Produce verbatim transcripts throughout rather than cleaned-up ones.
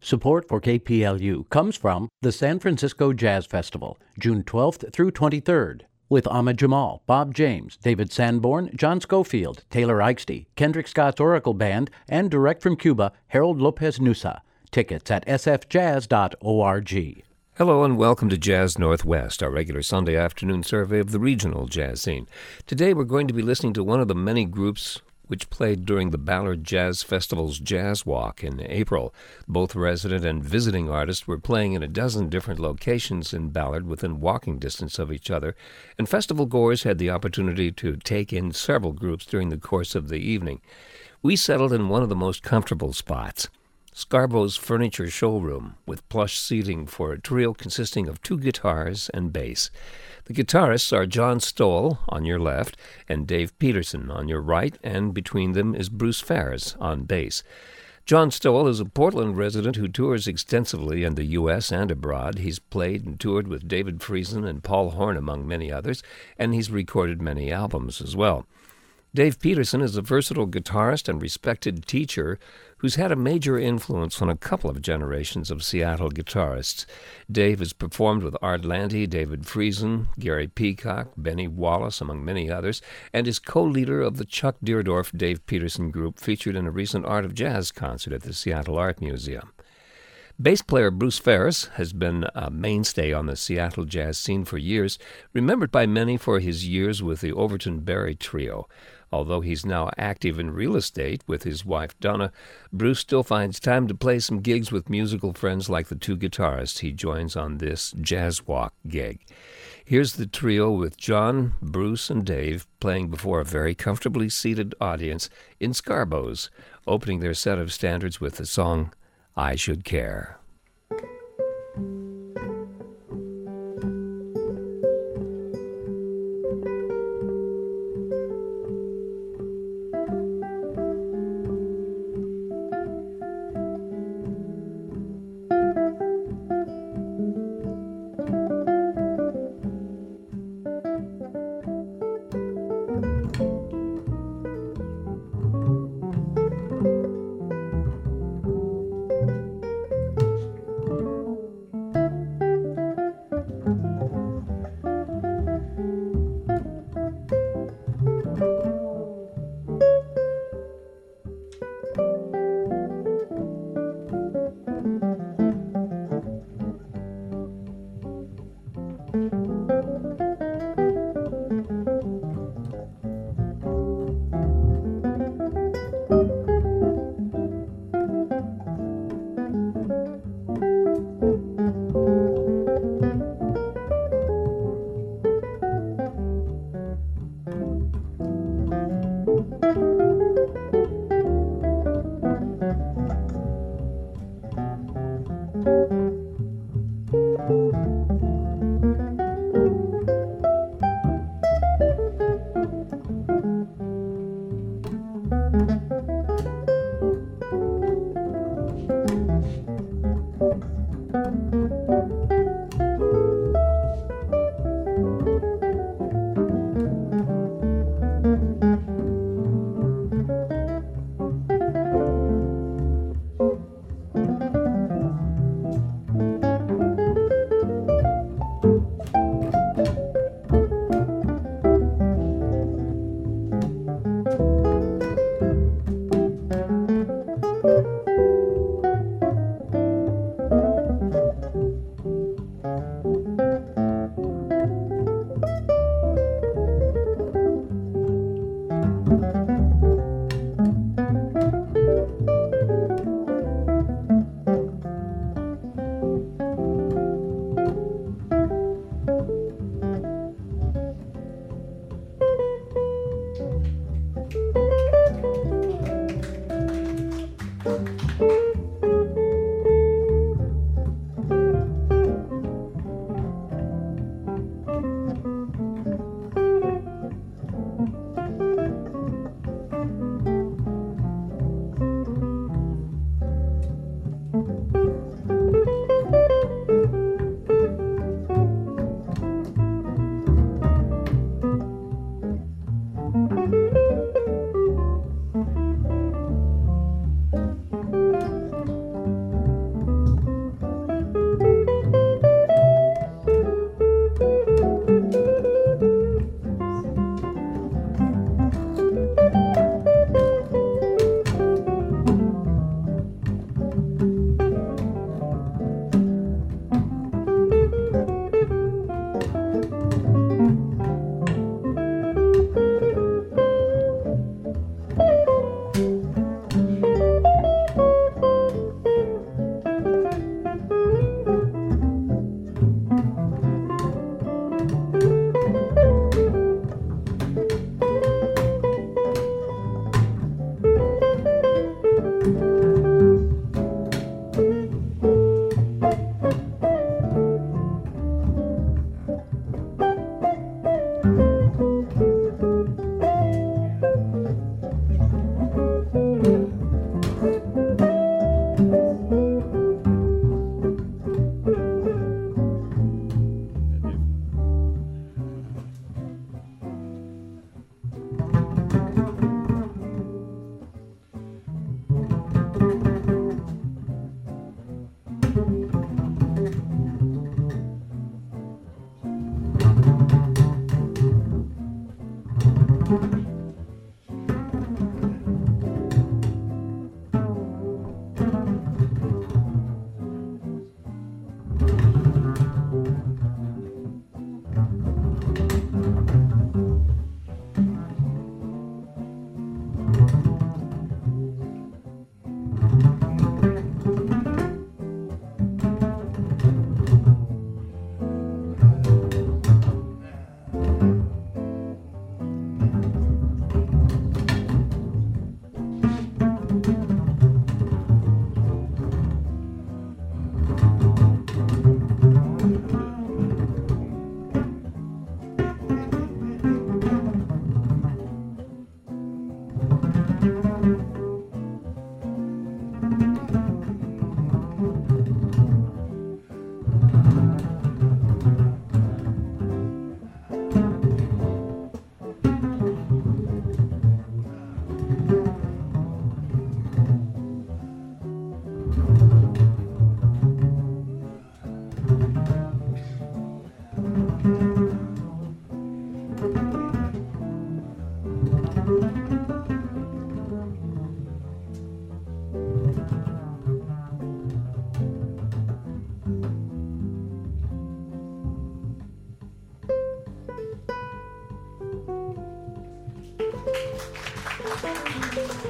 Support for K P L U comes from the San Francisco Jazz Festival, June twelfth through twenty-third, with Ahmed Jamal, Bob James, David Sanborn, John Schofield, Taylor Eichste, Kendrick Scott's Oracle Band, and direct from Cuba, Harold Lopez Nusa. Tickets at s f jazz dot org. Hello and welcome to Jazz Northwest, our regular Sunday afternoon survey of the regional jazz scene. Today we're going to be listening to one of the many groups which played during the Ballard Jazz Festival's Jazz Walk in April. Both resident and visiting artists were playing in a dozen different locations in Ballard within walking distance of each other, and festival goers had the opportunity to take in several groups during the course of the evening. We settled in one of the most comfortable spots, Scarbo's Furniture Showroom, with plush seating for a trio consisting of two guitars and bass. The guitarists are John Stoll on your left and Dave Peterson on your right, and between them is Bruce Fares on bass. John Stoll is a Portland resident who tours extensively in the U S and abroad. He's played and toured with David Friesen and Paul Horn, among many others, and he's recorded many albums as well. Dave Peterson is a versatile guitarist and respected teacher who's had a major influence on a couple of generations of Seattle guitarists. Dave has performed with Art Lanty, David Friesen, Gary Peacock, Benny Wallace, among many others, and is co-leader of the Chuck Deerdorf Dave Peterson Group, featured in a recent Art of Jazz concert at the Seattle Art Museum. Bass player Bruce Fares has been a mainstay on the Seattle jazz scene for years, remembered by many for his years with the Overton Berry Trio. Although he's now active in real estate with his wife Donna, Bruce still finds time to play some gigs with musical friends like the two guitarists he joins on this Jazz Walk gig. Here's the trio with John, Bruce, and Dave playing before a very comfortably seated audience in Scarbo's, opening their set of standards with the song I Should Care.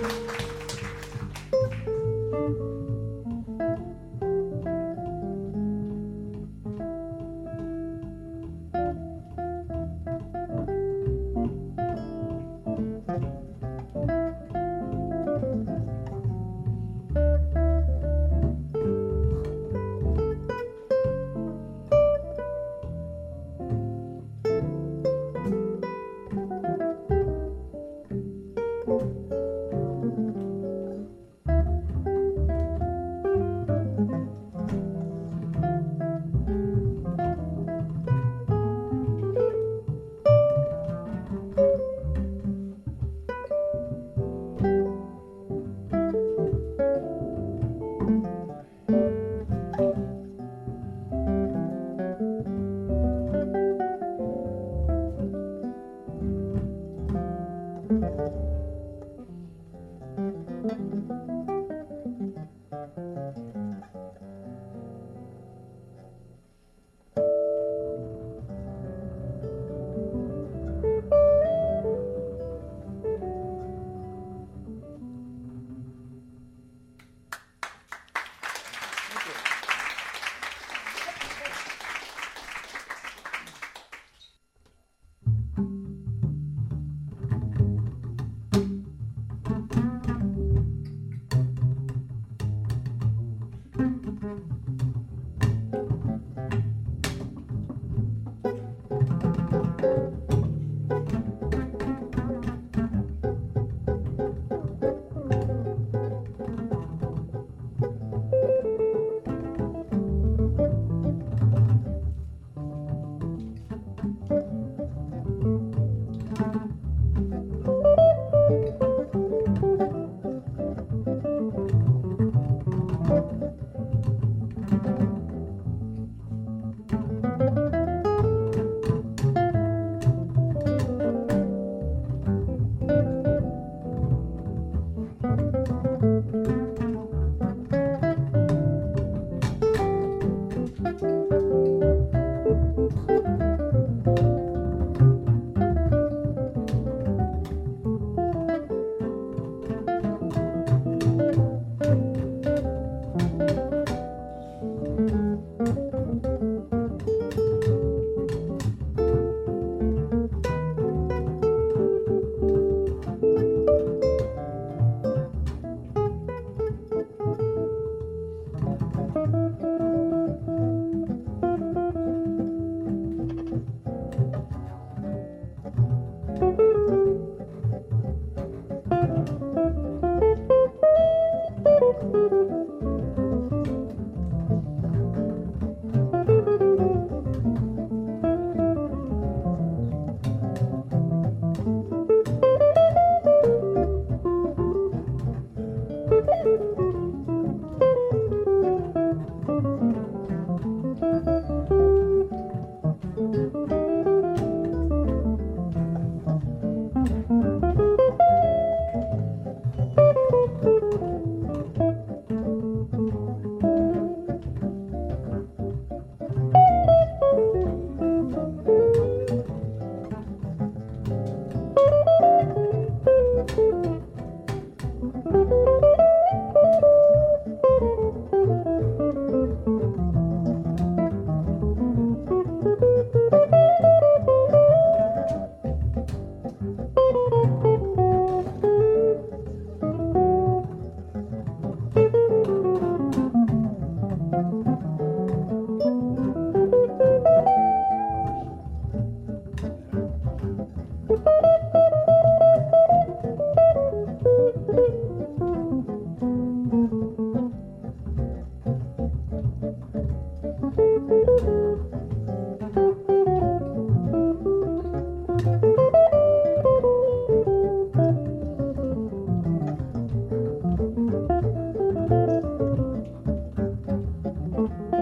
Thank you.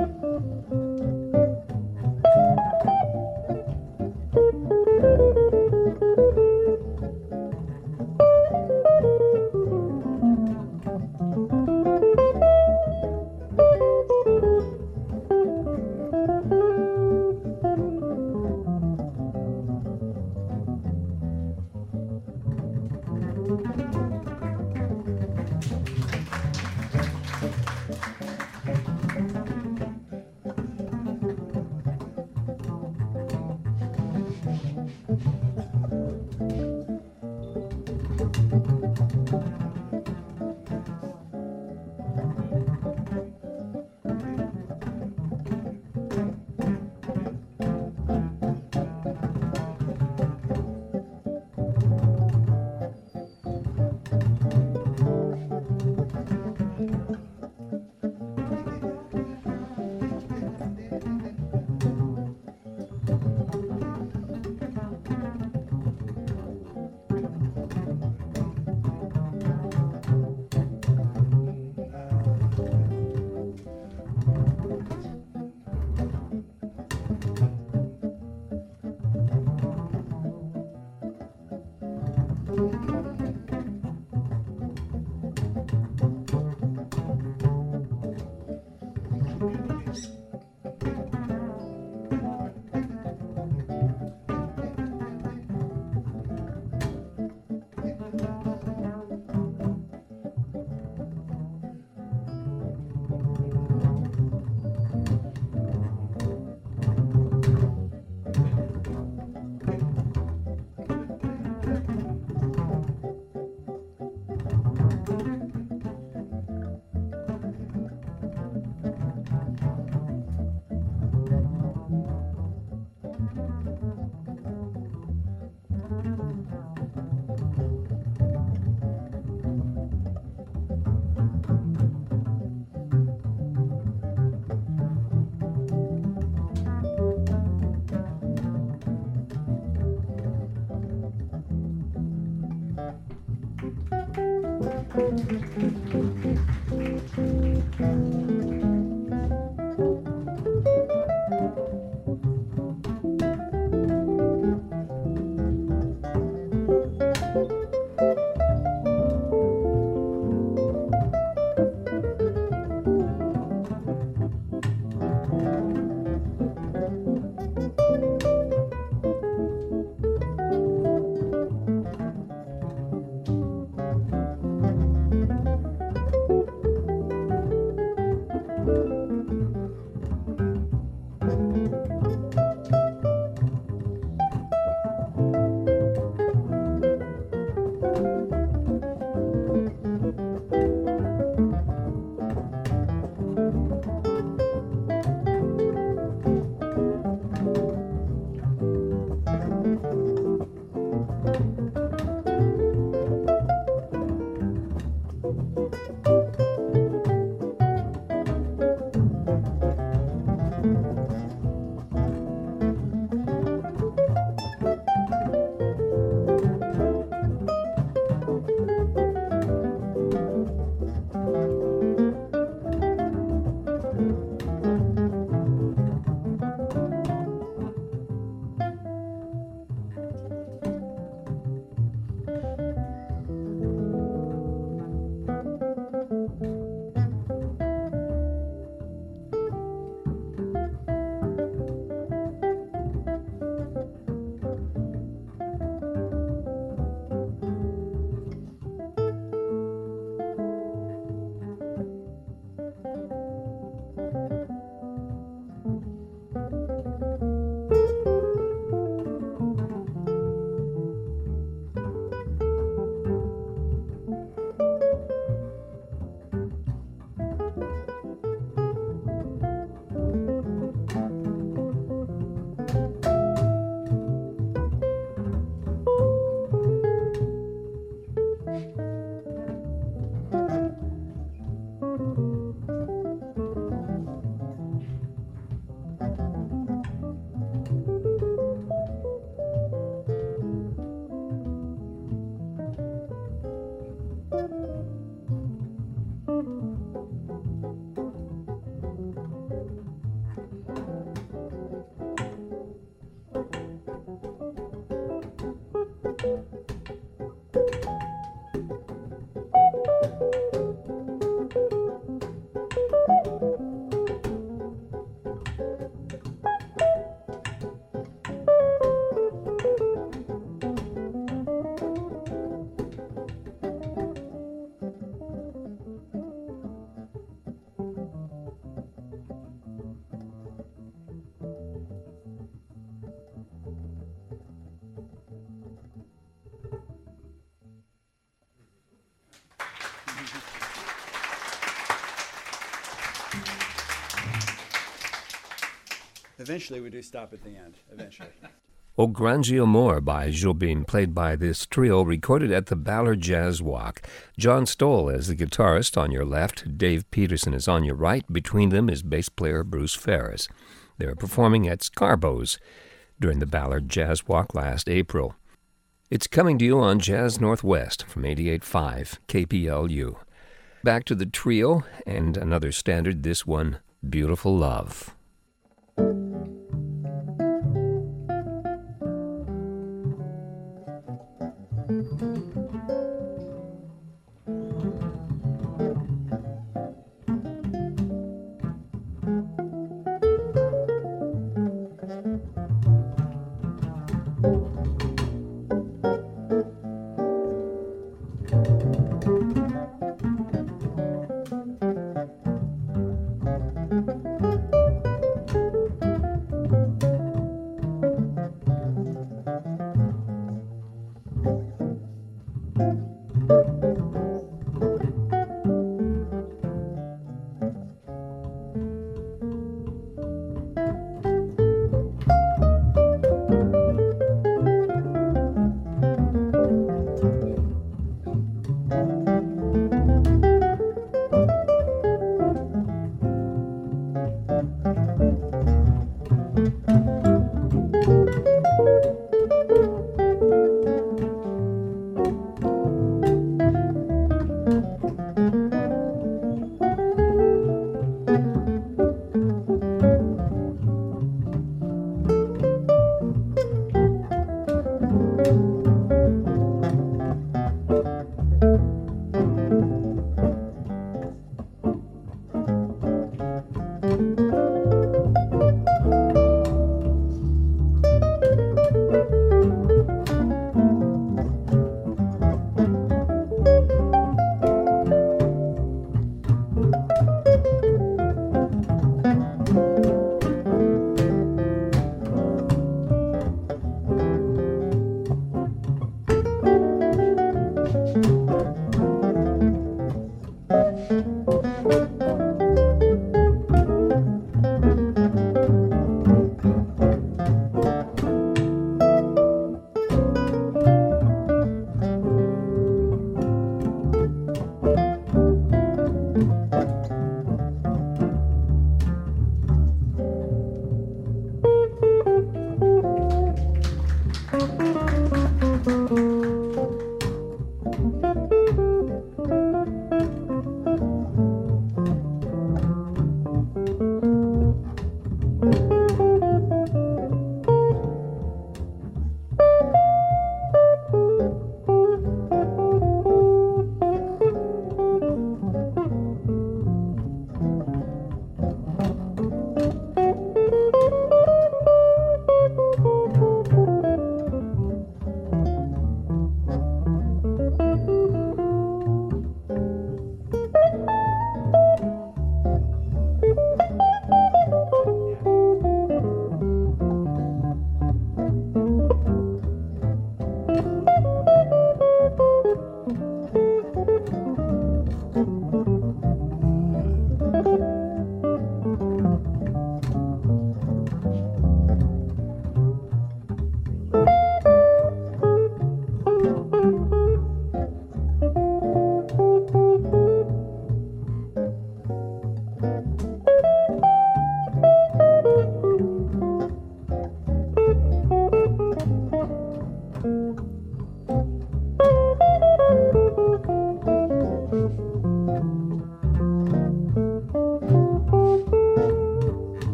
Eventually, we do stop at the end, eventually. O Grande Amor by Jobim, played by this trio, recorded at the Ballard Jazz Walk. John Stoll is the guitarist on your left. Dave Peterson is on your right. Between them is bass player Bruce Ferris. They were performing at Scarbo's during the Ballard Jazz Walk last April. It's coming to you on Jazz Northwest from eighty-eight point five K P L U. Back to the trio, and another standard, this one, Beautiful Love.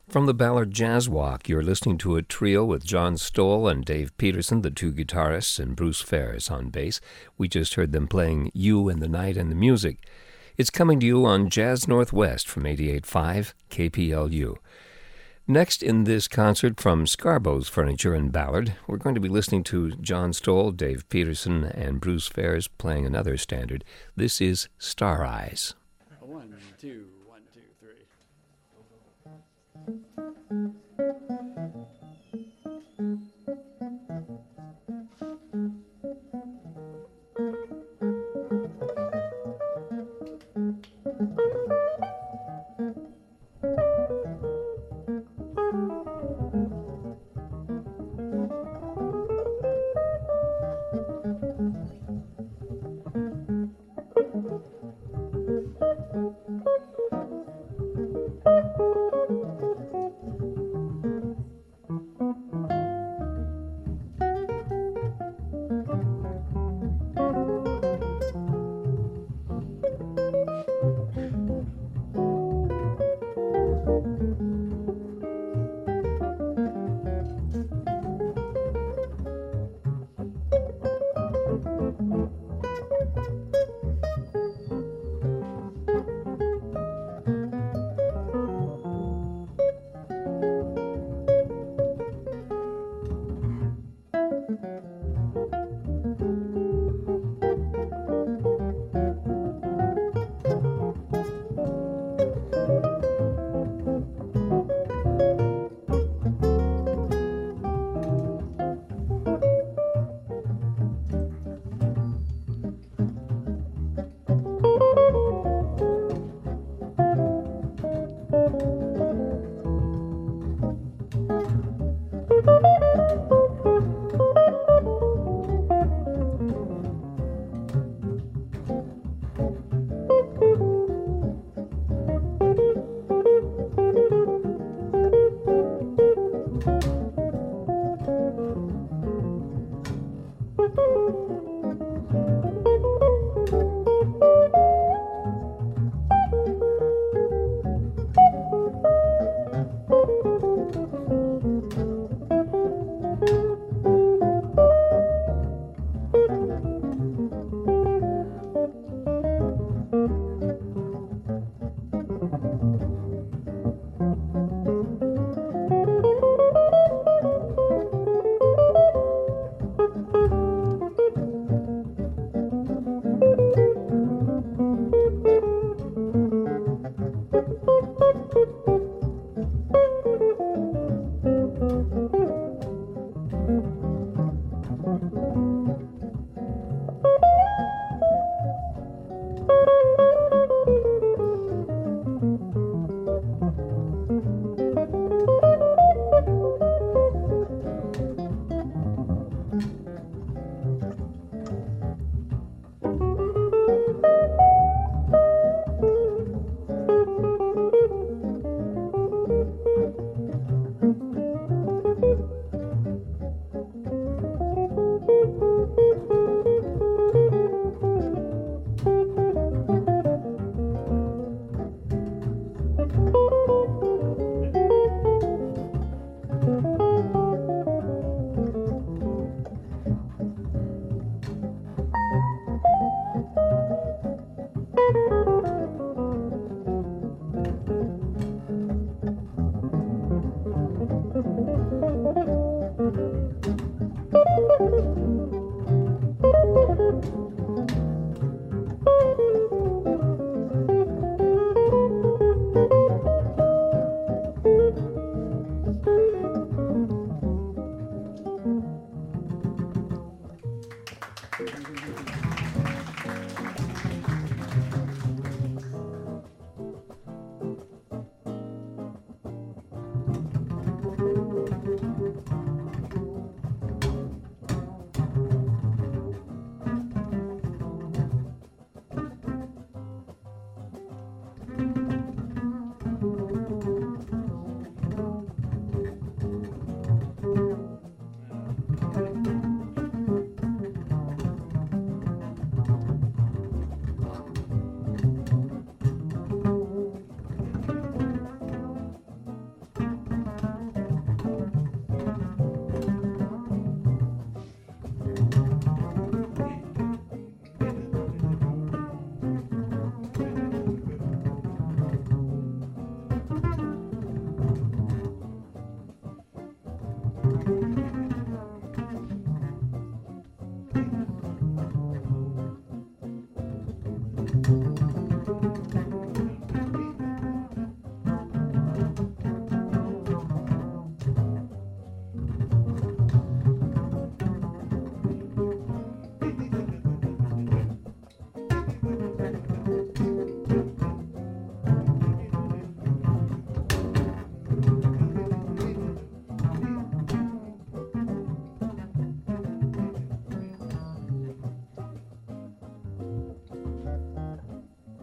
From the Ballard Jazz Walk, you're listening to a trio with John Stoll and Dave Peterson, the two guitarists, and Bruce Fares on bass. We just heard them playing You and the Night and the Music. It's coming to you on Jazz Northwest from eighty-eight point five K P L U. Next in this concert from Scarbo's Furniture in Ballard, we're going to be listening to John Stoll, Dave Peterson, and Bruce Fares playing another standard. This is Star Eyes. One, two, one, two, three.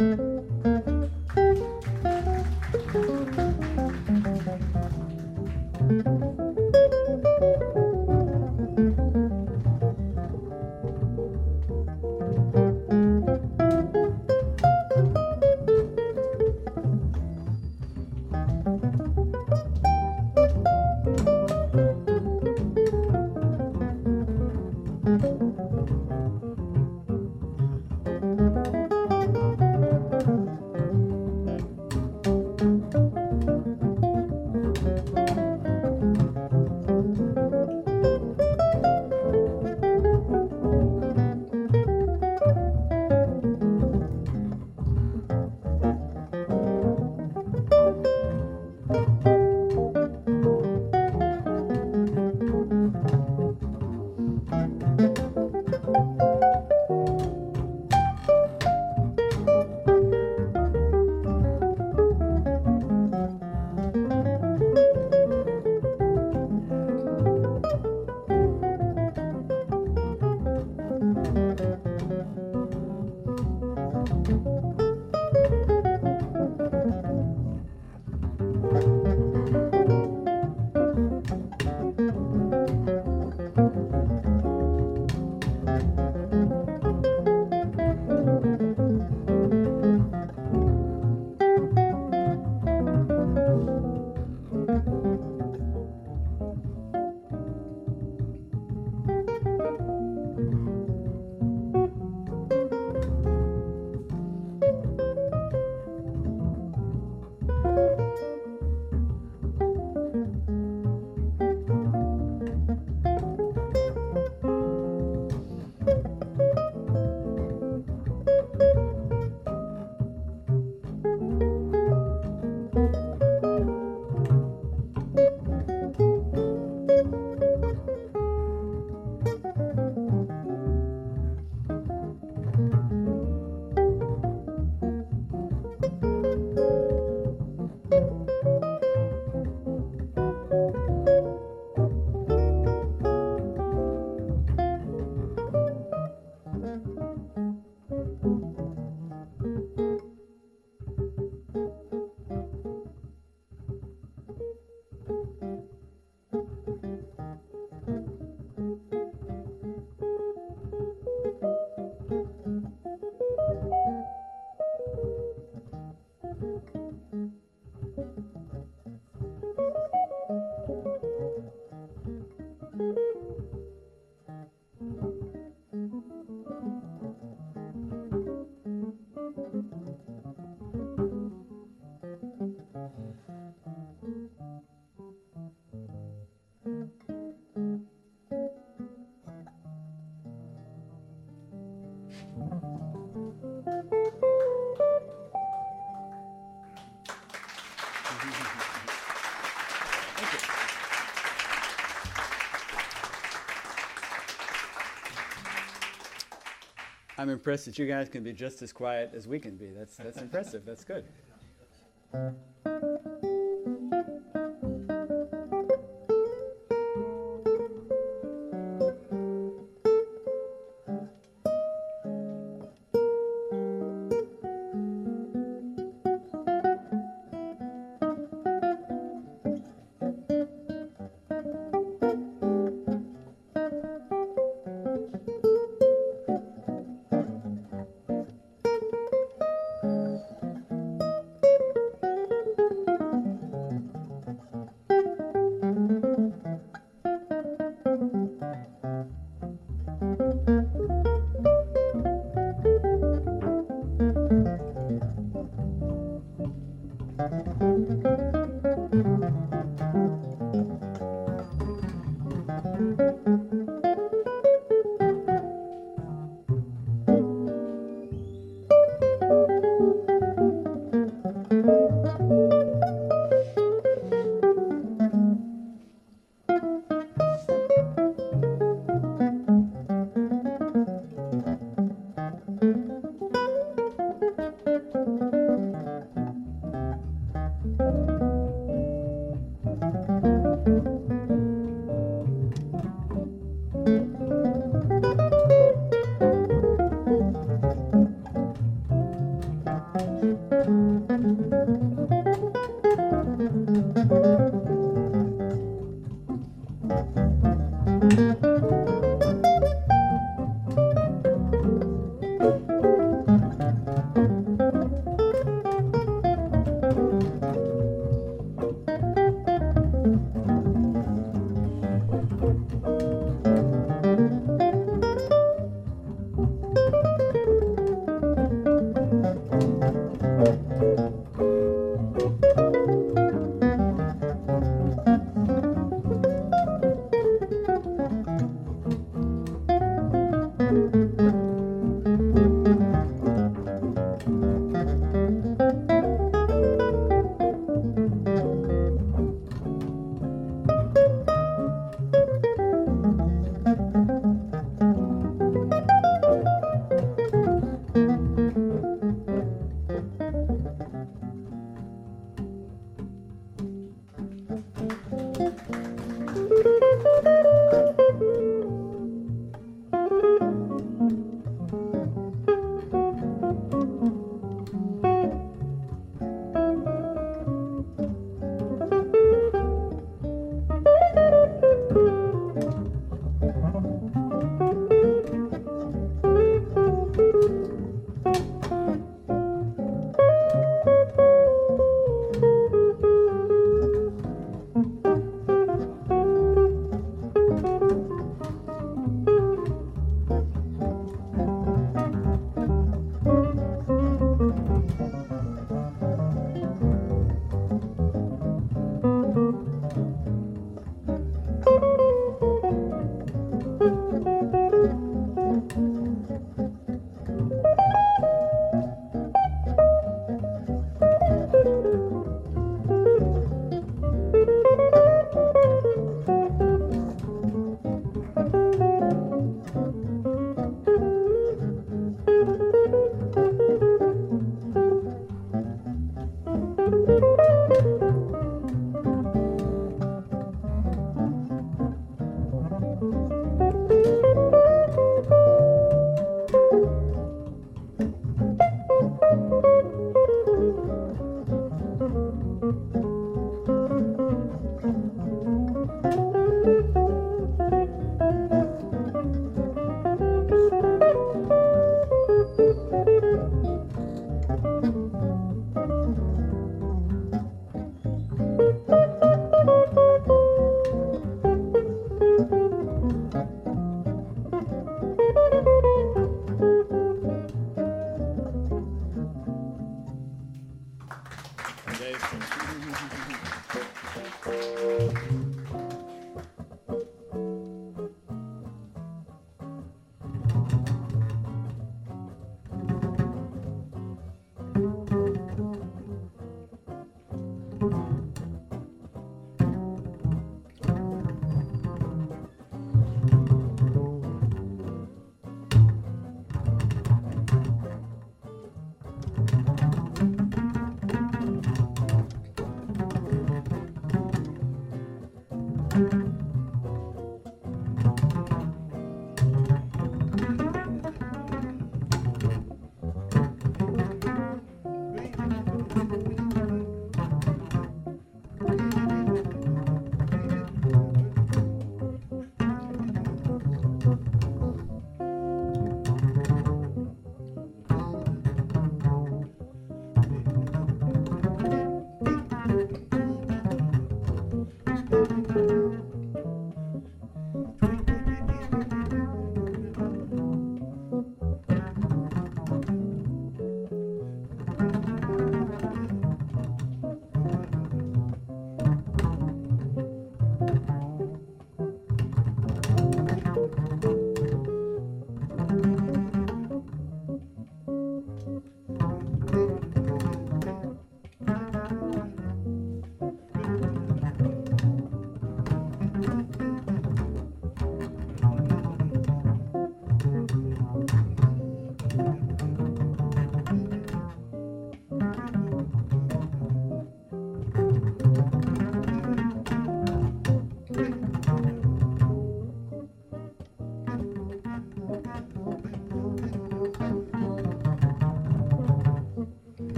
I'm impressed that you guys can be just as quiet as we can be. That's that's impressive. That's good.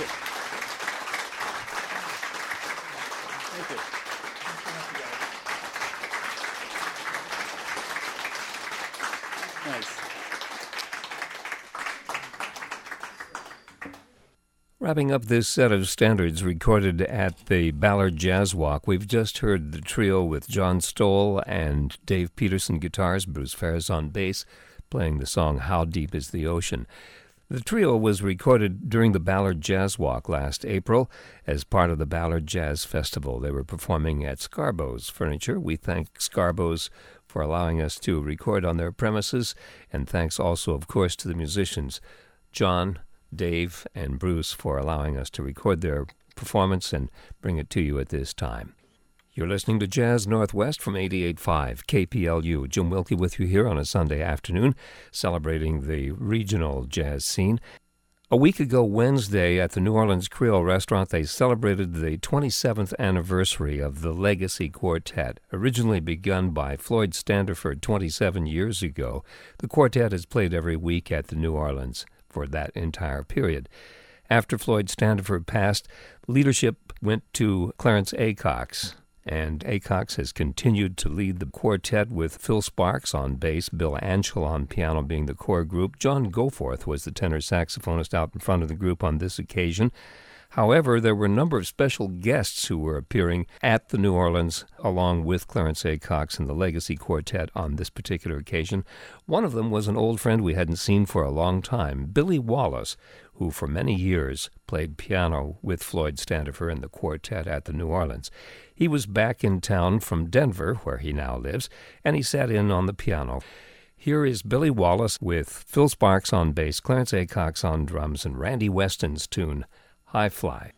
you. Thank you. Nice. Wrapping up this set of standards recorded at the Ballard Jazz Walk, we've just heard the trio with John Stoll and Dave Peterson guitars, Bruce Fares on bass, playing the song How Deep is the Ocean. The trio was recorded during the Ballard Jazz Walk last April as part of the Ballard Jazz Festival. They were performing at Scarbo's Furniture. We thank Scarbo's for allowing us to record on their premises, and thanks also, of course, to the musicians, John, Dave, and Bruce, for allowing us to record their performance and bring it to you at this time. You're listening to Jazz Northwest from eighty-eight point five K P L U. Jim Wilkie with you here on a Sunday afternoon, celebrating the regional jazz scene. A week ago Wednesday at the New Orleans Creole Restaurant, they celebrated the twenty-seventh anniversary of the Legacy Quartet. Originally begun by Floyd Standiford twenty-seven years ago, the quartet has played every week at the New Orleans for that entire period. After Floyd Standiford passed, leadership went to Clarence Acox, and Acox has continued to lead the quartet with Phil Sparks on bass, Bill Anschel on piano being the core group. John Goforth was the tenor saxophonist out in front of the group on this occasion. However, there were a number of special guests who were appearing at the New Orleans along with Clarence Acox and the Legacy Quartet on this particular occasion. One of them was an old friend we hadn't seen for a long time, Billy Wallace, who for many years played piano with Floyd Standiford and the quartet at the New Orleans. He was back in town from Denver, where he now lives, and he sat in on the piano. Here is Billy Wallace with Phil Sparks on bass, Clarence Acox on drums, and Randy Weston's tune, High Fly.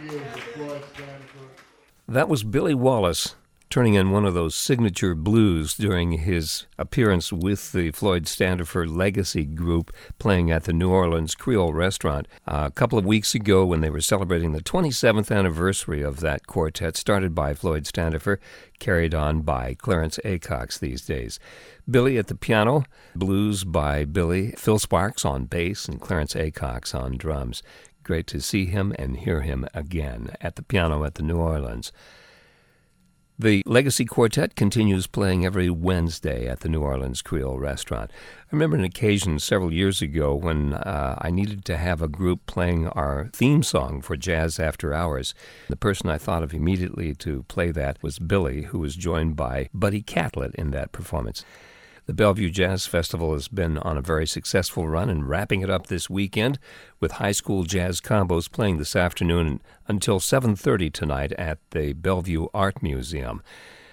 That was Billy Wallace turning in one of those signature blues during his appearance with the Floyd Standifer Legacy Group playing at the New Orleans Creole Restaurant uh, a couple of weeks ago when they were celebrating the twenty-seventh anniversary of that quartet, started by Floyd Standifer, carried on by Clarence Acox these days. Billy at the piano, blues by Billy, Phil Sparks on bass, and Clarence Acox on drums. Great to see him and hear him again at the piano at the New Orleans. The Legacy Quartet continues playing every Wednesday at the New Orleans Creole Restaurant. I remember an occasion several years ago when uh, I needed to have a group playing our theme song for Jazz After Hours. The person I thought of immediately to play that was Billy, who was joined by Buddy Catlett in that performance. The Bellevue Jazz Festival has been on a very successful run and wrapping it up this weekend with high school jazz combos playing this afternoon until seven thirty tonight at the Bellevue Art Museum.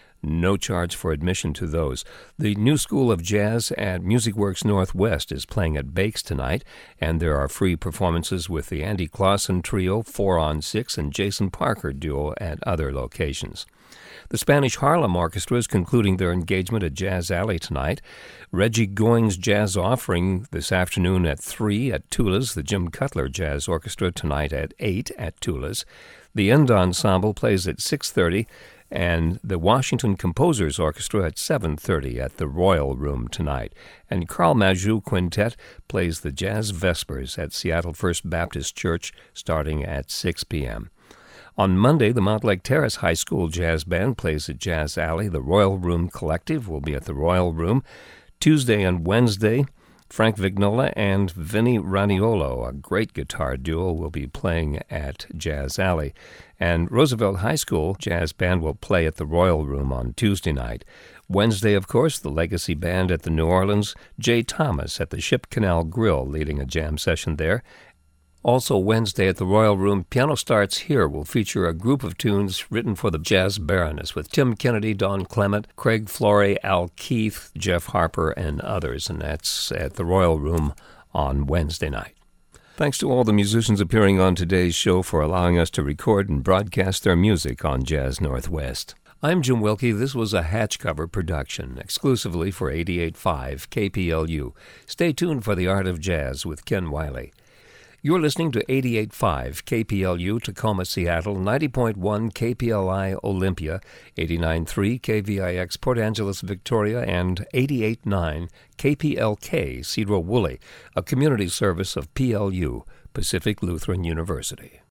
No charge for admission to those. The New School of Jazz at Music Works Northwest is playing at Bakes tonight, and there are free performances with the Andy Clausen Trio, Four on Six, and Jason Parker Duo at other locations. The Spanish Harlem Orchestra is concluding their engagement at Jazz Alley tonight. Reggie Going's Jazz Offering this afternoon at three at Tula's. The Jim Cutler Jazz Orchestra tonight at eight at Tula's. The End Ensemble plays at six thirty, and the Washington Composers Orchestra at seven thirty at the Royal Room tonight. And Carl Majou Quintet plays the Jazz Vespers at Seattle First Baptist Church starting at six p.m. On Monday, the Montlake Terrace High School Jazz Band plays at Jazz Alley. The Royal Room Collective will be at the Royal Room. Tuesday and Wednesday, Frank Vignola and Vinny Raniolo, a great guitar duo, will be playing at Jazz Alley. And Roosevelt High School Jazz Band will play at the Royal Room on Tuesday night. Wednesday, of course, the Legacy Band at the New Orleans. Jay Thomas at the Ship Canal Grill leading a jam session there. Also Wednesday at the Royal Room, Piano Starts Here will feature a group of tunes written for the Jazz Baroness with Tim Kennedy, Don Clement, Craig Flory, Al Keith, Jeff Harper, and others, and that's at the Royal Room on Wednesday night. Thanks to all the musicians appearing on today's show for allowing us to record and broadcast their music on Jazz Northwest. I'm Jim Wilkie. This was a Hatch Cover production, exclusively for eighty-eight point five K P L U. Stay tuned for The Art of Jazz with Ken Wiley. You're listening to eighty-eight point five K P L U Tacoma, Seattle, ninety point one K P L I Olympia, eighty-nine point three K V I X Port Angeles, Victoria, and eighty-eight point nine K P L K Cedro Woolley, a community service of P L U, Pacific Lutheran University.